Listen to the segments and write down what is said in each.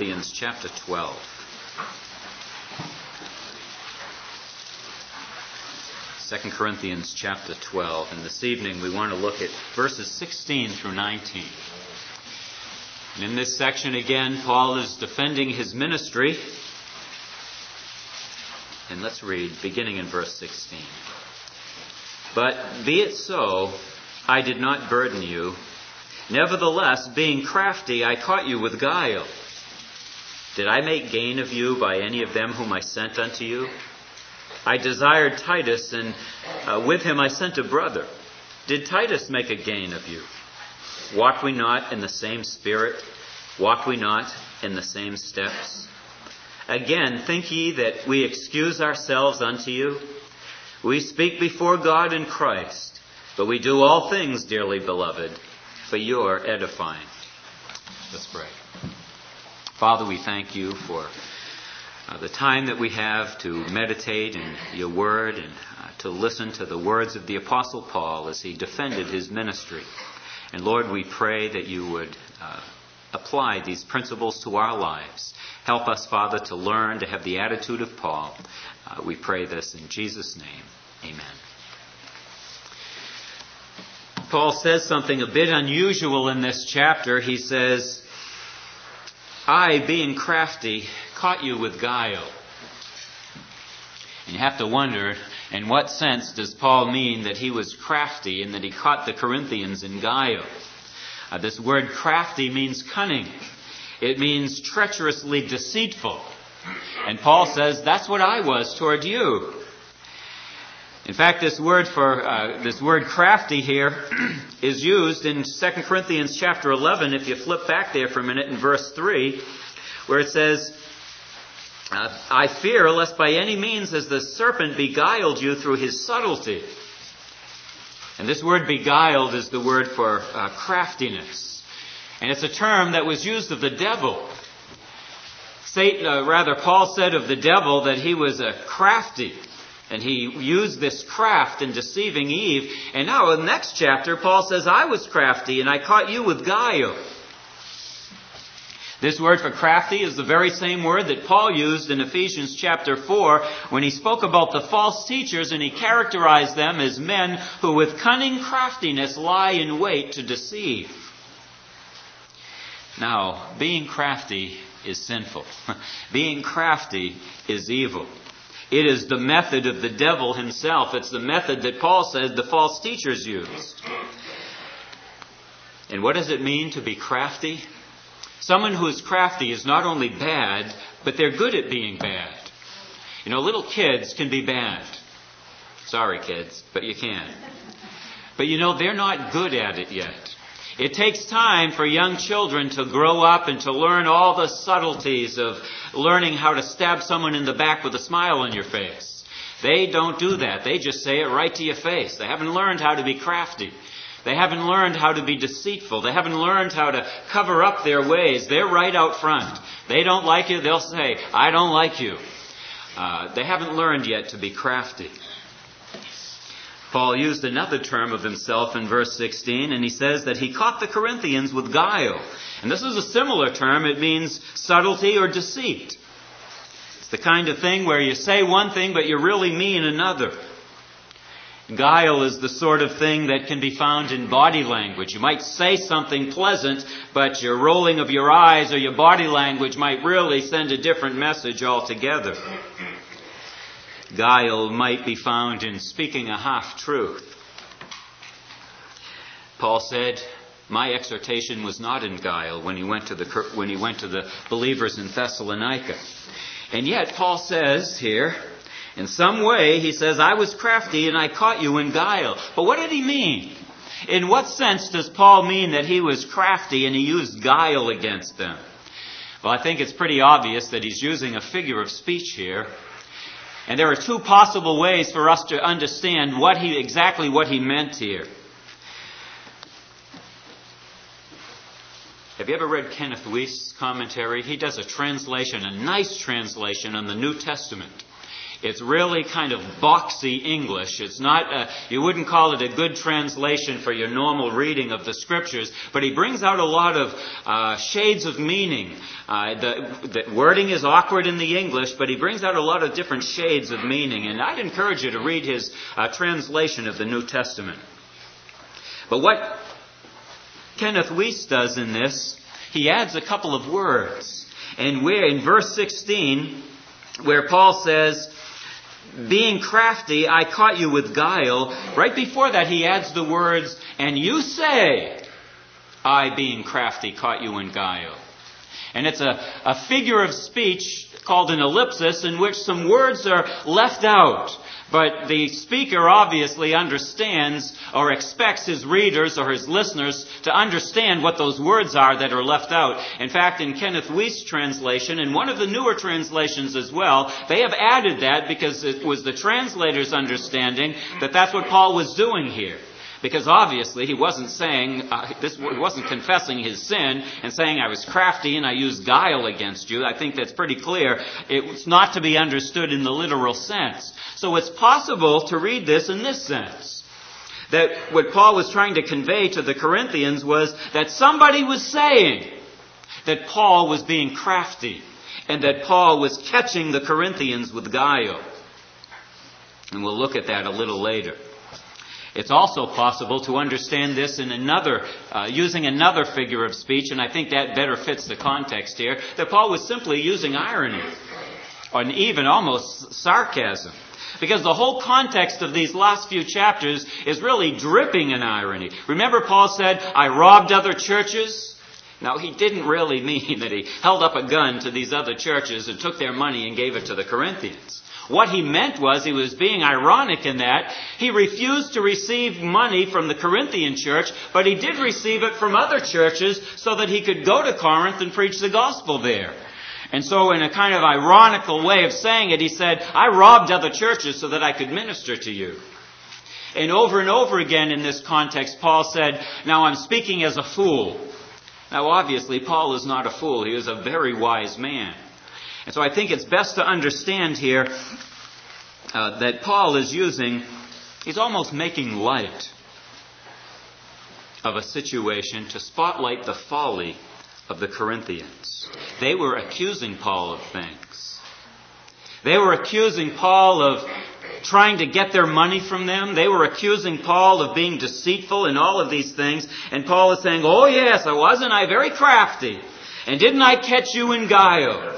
Corinthians chapter 12. 2 Corinthians chapter 12. And this evening we want to look at verses 16 through 19. And in this section again, Paul is defending his ministry. And let's read, beginning in verse 16. But be it so, I did not burden you. Nevertheless, being crafty, I caught you with guile. Did I make gain of you by any of them whom I sent unto you? I desired Titus, and with him I sent a brother. Did Titus make a gain of you? Walk we not in the same spirit? Walk we not in the same steps? Again, think ye that we excuse ourselves unto you? We speak before God and Christ, but we do all things, dearly beloved, for your edifying. Let's pray. Father, we thank you for the time that we have to meditate in your word and to listen to the words of the Apostle Paul as he defended his ministry. And Lord, we pray that you would apply these principles to our lives. Help us, Father, to learn to have the attitude of Paul. We pray this in Jesus' name. Amen. Paul says something a bit unusual in this chapter. He says, I, being crafty, caught you with guile. And you have to wonder, in what sense does Paul mean that he was crafty and that he caught the Corinthians in guile? This word crafty means cunning. It means treacherously deceitful. And Paul says, that's what I was toward you. In fact, this word crafty here is used in 2 Corinthians chapter 11, if you flip back there for a minute in verse 3, where it says, I fear lest by any means as the serpent beguiled you through his subtlety. And this word beguiled is the word for craftiness. And it's a term that was used of the devil. Paul said of the devil that he was crafty. And he used this craft in deceiving Eve. And now in the next chapter, Paul says, I was crafty and I caught you with guile. This word for crafty is the very same word that Paul used in Ephesians chapter 4 when he spoke about the false teachers and he characterized them as men who with cunning craftiness lie in wait to deceive. Now, being crafty is sinful. Being crafty is evil. It is the method of the devil himself. It's the method that Paul said the false teachers used. And what does it mean to be crafty? Someone who is crafty is not only bad, but they're good at being bad. You know, little kids can be bad. Sorry, kids, but you can. But you know, they're not good at it yet. It takes time for young children to grow up and to learn all the subtleties of learning how to stab someone in the back with a smile on your face. They don't do that. They just say it right to your face. They haven't learned how to be crafty. They haven't learned how to be deceitful. They haven't learned how to cover up their ways. They're right out front. They don't like you, they'll say, I don't like you. They haven't learned yet to be crafty. Paul used another term of himself in verse 16, and he says that he caught the Corinthians with guile. And this is a similar term. It means subtlety or deceit. It's the kind of thing where you say one thing, but you really mean another. Guile is the sort of thing that can be found in body language. You might say something pleasant, but your rolling of your eyes or your body language might really send a different message altogether. Guile might be found in speaking a half-truth. Paul said, my exhortation was not in guile when he went to the believers in Thessalonica. And yet Paul says here, in some way, he says, I was crafty and I caught you in guile. But what did he mean? In what sense does Paul mean that he was crafty and he used guile against them? Well, I think it's pretty obvious that he's using a figure of speech here. And there are two possible ways for us to understand exactly what he meant here. Have you ever read Kenneth Wuest's commentary? He does a nice translation on the New Testament. It's really kind of boxy English. It's not, you wouldn't call it a good translation for your normal reading of the Scriptures, but he brings out a lot of shades of meaning. The wording is awkward in the English, but he brings out a lot of different shades of meaning. And I'd encourage you to read his translation of the New Testament. But what Kenneth Wuest does in this, he adds a couple of words. And we're in verse 16, where Paul says, being crafty, I caught you with guile. Right before that, he adds the words, and you say, I, being crafty, caught you in guile. And it's a figure of speech called an ellipsis in which some words are left out. But the speaker obviously understands or expects his readers or his listeners to understand what those words are that are left out. In fact, in Kenneth Wuest's translation, and one of the newer translations as well, they have added that because it was the translator's understanding that that's what Paul was doing here. Because obviously he wasn't saying, he wasn't confessing his sin and saying I was crafty and I used guile against you. I think that's pretty clear. It's not to be understood in the literal sense. So it's possible to read this in this sense. That what Paul was trying to convey to the Corinthians was that somebody was saying that Paul was being crafty and that Paul was catching the Corinthians with guile. And we'll look at that a little later. It's also possible to understand this in using another figure of speech, and I think that better fits the context here, that Paul was simply using irony, or even almost sarcasm. Because the whole context of these last few chapters is really dripping in irony. Remember Paul said, I robbed other churches? Now, he didn't really mean that he held up a gun to these other churches and took their money and gave it to the Corinthians. What he meant was he was being ironic in that he refused to receive money from the Corinthian church, but he did receive it from other churches so that he could go to Corinth and preach the gospel there. And so in a kind of ironical way of saying it, he said, I robbed other churches so that I could minister to you. And over again in this context, Paul said, now I'm speaking as a fool. Now obviously, Paul is not a fool. He is a very wise man. And so I think it's best to understand here that Paul is he's almost making light of a situation to spotlight the folly of the Corinthians. They were accusing Paul of things. They were accusing Paul of trying to get their money from them. They were accusing Paul of being deceitful and all of these things. And Paul is saying, oh yes, wasn't I very crafty? And didn't I catch you in guile?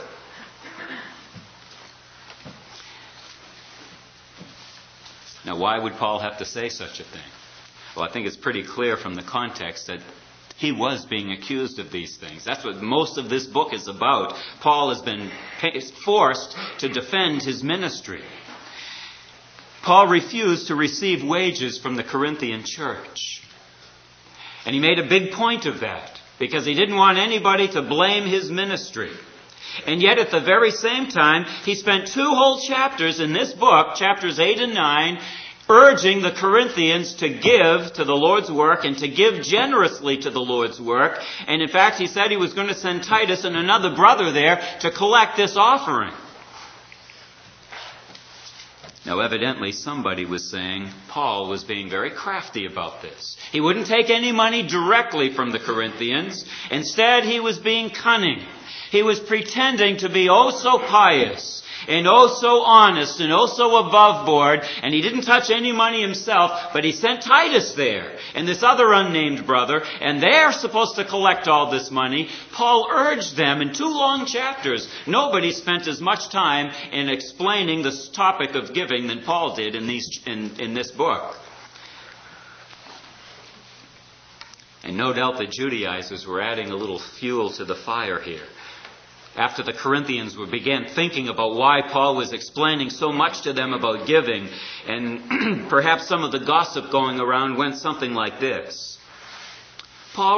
Now, why would Paul have to say such a thing? Well, I think it's pretty clear from the context that he was being accused of these things. That's what most of this book is about. Paul has been forced to defend his ministry. Paul refused to receive wages from the Corinthian church. And he made a big point of that because he didn't want anybody to blame his ministry. And yet at the very same time, he spent 2 whole chapters in this book, chapters 8 and 9, urging the Corinthians to give to the Lord's work and to give generously to the Lord's work. And in fact, he said he was going to send Titus and another brother there to collect this offering. Now, evidently, somebody was saying Paul was being very crafty about this. He wouldn't take any money directly from the Corinthians. Instead, he was being cunning. He was pretending to be oh so pious and oh so honest and oh so above board. And he didn't touch any money himself, but he sent Titus there and this other unnamed brother. And they're supposed to collect all this money. Paul urged them in 2 long chapters. Nobody spent as much time in explaining this topic of giving than Paul did in this book. And no doubt the Judaizers were adding a little fuel to the fire here. After the Corinthians began thinking about why Paul was explaining so much to them about giving, and perhaps some of the gossip going around went something like this.